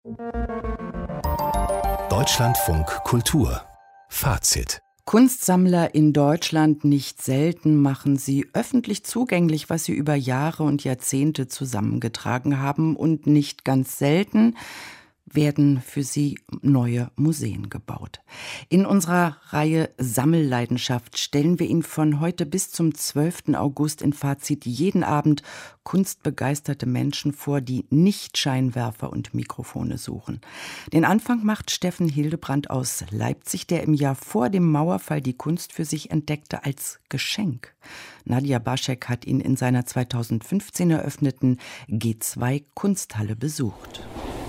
Deutschlandfunk Kultur Fazit. Kunstsammler in Deutschland nicht selten machen sie öffentlich zugänglich, was sie über Jahre und Jahrzehnte zusammengetragen haben, und nicht ganz selten werden für sie neue Museen gebaut. In unserer Reihe Sammelleidenschaft stellen wir Ihnen von heute bis zum 12. August in Fazit jeden Abend kunstbegeisterte Menschen vor, die nicht Scheinwerfer und Mikrofone suchen. Den Anfang macht Steffen Hildebrand aus Leipzig, der im Jahr vor dem Mauerfall die Kunst für sich entdeckte als Geschenk. Nadja Baschek hat ihn in seiner 2015 eröffneten G2 Kunsthalle besucht.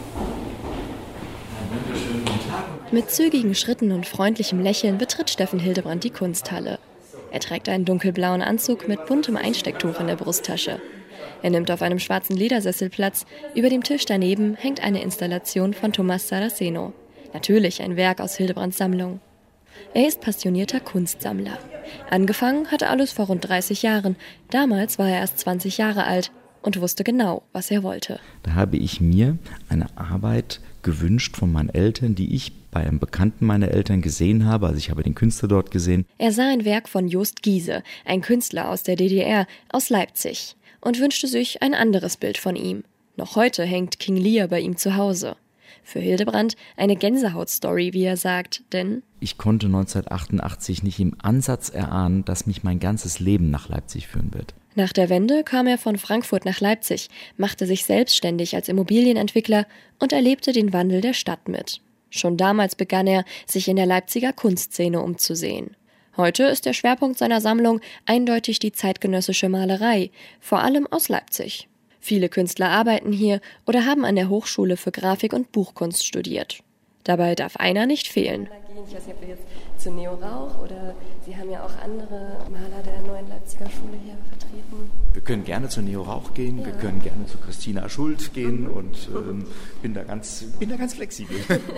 Mit zügigen Schritten und freundlichem Lächeln betritt Steffen Hildebrand die Kunsthalle. Er trägt einen dunkelblauen Anzug mit buntem Einstecktuch in der Brusttasche. Er nimmt auf einem schwarzen Ledersessel Platz. Über dem Tisch daneben hängt eine Installation von Tomás Saraceno. Natürlich ein Werk aus Hildebrands Sammlung. Er ist passionierter Kunstsammler. Angefangen hatte alles vor rund 30 Jahren. Damals war er erst 20 Jahre alt und wusste genau, was er wollte. Da habe ich mir eine Arbeit gewünscht von meinen Eltern, die ich bei einem Bekannten meiner Eltern gesehen habe. Also ich habe den Künstler dort gesehen. Er sah ein Werk von Jost Giese, ein Künstler aus der DDR, aus Leipzig, und wünschte sich ein anderes Bild von ihm. Noch heute hängt King Lear bei ihm zu Hause. Für Hildebrand eine Gänsehautstory, wie er sagt, denn ich konnte 1988 nicht im Ansatz erahnen, dass mich mein ganzes Leben nach Leipzig führen wird. Nach der Wende kam er von Frankfurt nach Leipzig, machte sich selbstständig als Immobilienentwickler und erlebte den Wandel der Stadt mit. Schon damals begann er, sich in der Leipziger Kunstszene umzusehen. Heute ist der Schwerpunkt seiner Sammlung eindeutig die zeitgenössische Malerei, vor allem aus Leipzig. Viele Künstler arbeiten hier oder haben an der Hochschule für Grafik und Buchkunst studiert. Dabei darf einer nicht fehlen. Ich weiß nicht, ob wir jetzt zu Neo Rauch oder Sie haben ja auch andere Maler der neuen Leipziger Schule hier vertreten. Wir können gerne zu Neo Rauch gehen, ja. Wir können gerne zu Christina Schult gehen und bin da ganz flexibel.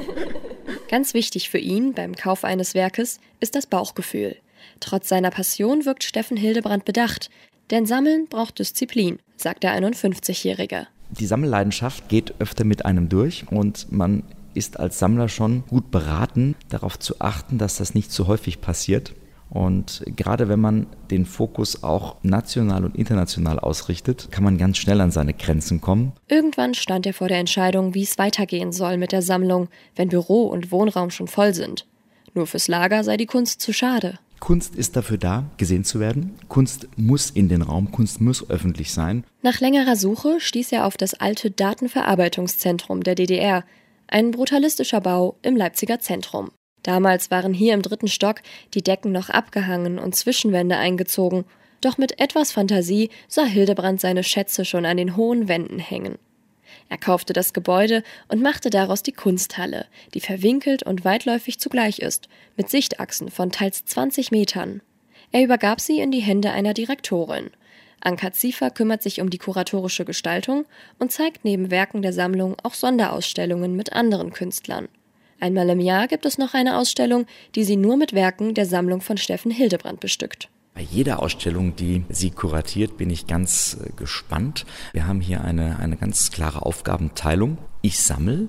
Ganz wichtig für ihn beim Kauf eines Werkes ist das Bauchgefühl. Trotz seiner Passion wirkt Steffen Hildebrand bedacht, denn Sammeln braucht Disziplin, sagt der 51-Jährige. Die Sammelleidenschaft geht öfter mit einem durch und man ist als Sammler schon gut beraten, darauf zu achten, dass das nicht zu häufig passiert. Und gerade wenn man den Fokus auch national und international ausrichtet, kann man ganz schnell an seine Grenzen kommen. Irgendwann stand er vor der Entscheidung, wie es weitergehen soll mit der Sammlung, wenn Büro und Wohnraum schon voll sind. Nur fürs Lager sei die Kunst zu schade. Kunst ist dafür da, gesehen zu werden. Kunst muss in den Raum, Kunst muss öffentlich sein. Nach längerer Suche stieß er auf das alte Datenverarbeitungszentrum der DDR, ein brutalistischer Bau im Leipziger Zentrum. Damals waren hier im 3. Stock die Decken noch abgehangen und Zwischenwände eingezogen. Doch mit etwas Fantasie sah Hildebrand seine Schätze schon an den hohen Wänden hängen. Er kaufte das Gebäude und machte daraus die Kunsthalle, die verwinkelt und weitläufig zugleich ist, mit Sichtachsen von teils 20 Metern. Er übergab sie in die Hände einer Direktorin. Anka Ziefer kümmert sich um die kuratorische Gestaltung und zeigt neben Werken der Sammlung auch Sonderausstellungen mit anderen Künstlern. Einmal im Jahr gibt es noch eine Ausstellung, die sie nur mit Werken der Sammlung von Steffen Hildebrand bestückt. Bei jeder Ausstellung, die sie kuratiert, bin ich ganz gespannt. Wir haben hier eine ganz klare Aufgabenteilung. Ich sammle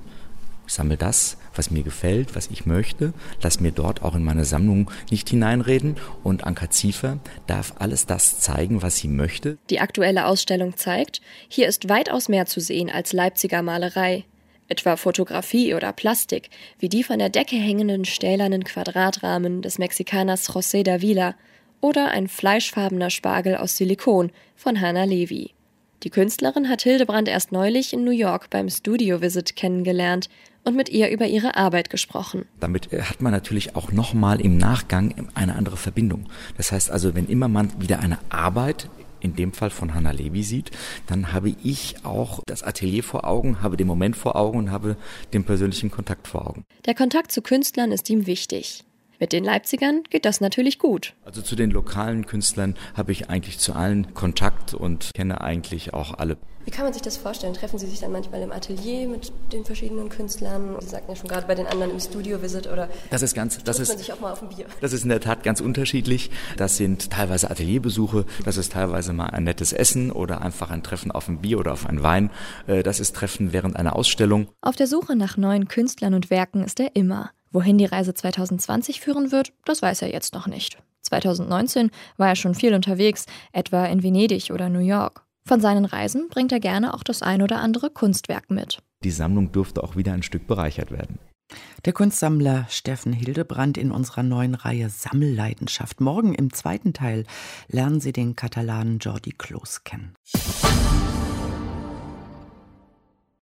das, was mir gefällt, was ich möchte. Lass mir dort auch in meine Sammlung nicht hineinreden. Und Anka Ziefer darf alles das zeigen, was sie möchte. Die aktuelle Ausstellung zeigt, hier ist weitaus mehr zu sehen als Leipziger Malerei. Etwa Fotografie oder Plastik, wie die von der Decke hängenden stählernen Quadratrahmen des Mexikaners José Davila oder ein fleischfarbener Spargel aus Silikon von Hanna Levy. Die Künstlerin hat Hildebrand erst neulich in New York beim Studio Visit kennengelernt und mit ihr über ihre Arbeit gesprochen. Damit hat man natürlich auch nochmal im Nachgang eine andere Verbindung. Das heißt also, wenn immer man wieder eine Arbeit, in dem Fall von Hanna Levy, sieht, dann habe ich auch das Atelier vor Augen, habe den Moment vor Augen und habe den persönlichen Kontakt vor Augen. Der Kontakt zu Künstlern ist ihm wichtig. Mit den Leipzigern geht das natürlich gut. Also zu den lokalen Künstlern habe ich eigentlich zu allen Kontakt und kenne eigentlich auch alle. Wie kann man sich das vorstellen? Treffen Sie sich dann manchmal im Atelier mit den verschiedenen Künstlern? Sie sagten ja schon gerade bei den anderen im Studio-Visit oder trifft man sich auch mal auf ein Bier? Das ist in der Tat ganz unterschiedlich. Das sind teilweise Atelierbesuche, das ist teilweise mal ein nettes Essen oder einfach ein Treffen auf ein Bier oder auf einen Wein. Das ist Treffen während einer Ausstellung. Auf der Suche nach neuen Künstlern und Werken ist er immer. Wohin die Reise 2020 führen wird, das weiß er jetzt noch nicht. 2019 war er schon viel unterwegs, etwa in Venedig oder New York. Von seinen Reisen bringt er gerne auch das ein oder andere Kunstwerk mit. Die Sammlung dürfte auch wieder ein Stück bereichert werden. Der Kunstsammler Steffen Hildebrand in unserer neuen Reihe Sammelleidenschaft. Morgen im zweiten Teil lernen Sie den Katalanen Jordi Clos kennen.